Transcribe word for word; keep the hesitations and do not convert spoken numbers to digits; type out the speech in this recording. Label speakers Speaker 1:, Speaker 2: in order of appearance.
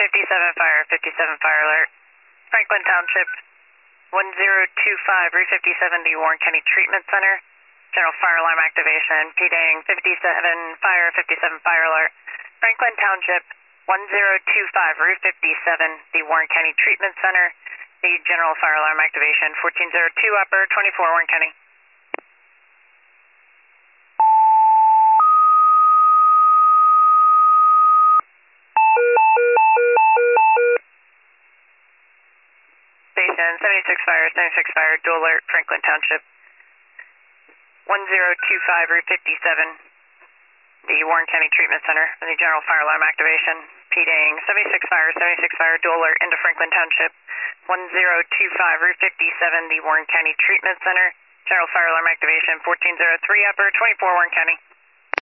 Speaker 1: fifty-seven fire, fifty-seven fire alert. Franklin Township, one zero two five, Route fifty-seven, the Warren County Treatment Center. General fire alarm activation, P-Dang fifty-seven fire, fifty-seven fire alert. Franklin Township, one zero two five, Route fifty-seven, the Warren County Treatment Center. The general fire alarm activation, fourteen oh two upper, twenty-four Warren County. Station seventy-six fire, seventy-six fire, dual alert, Franklin Township. one zero two five, Route fifty-seven, the Warren County Treatment Center, and the general fire alarm activation. P-Dang seventy-six fire, seventy-six fire, dual alert into Franklin Township. one zero two five, Route fifty-seven, the Warren County Treatment Center. General fire alarm activation, fourteen oh three upper, twenty-four Warren County.